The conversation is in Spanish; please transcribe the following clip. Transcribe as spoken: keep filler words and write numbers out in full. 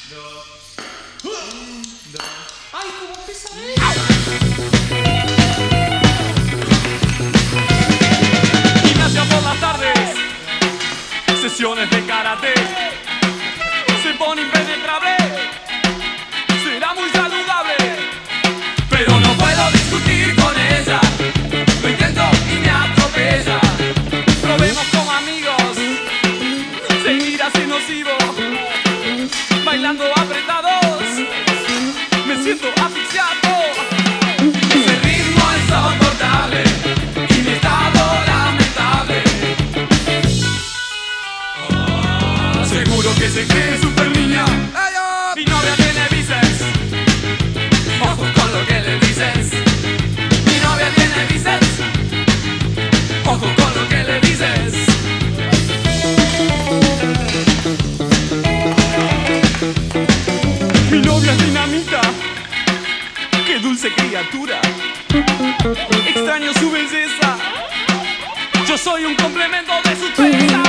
dos, un, dos. ¡Ay, cómo pesa él! Gimnasia por las tardes, sesiones de karate. Se pone impenetrable, será muy saludable. Pero no puedo discutir con ella, lo intento y me atropella. Probemos como amigos, seguir así nocivo. Bailando apretados, me siento asfixiado. Ese ritmo es insoportable y mi estado lamentable. Oh, seguro que se cree super niña. Mi novia tiene bíceps. Ojo con lo que le dices. Mi novia tiene bíceps. Ojo con lo que le dices. Mi novia es dinamita. Qué dulce criatura. Extraño su belleza. Yo soy un complemento de su belleza.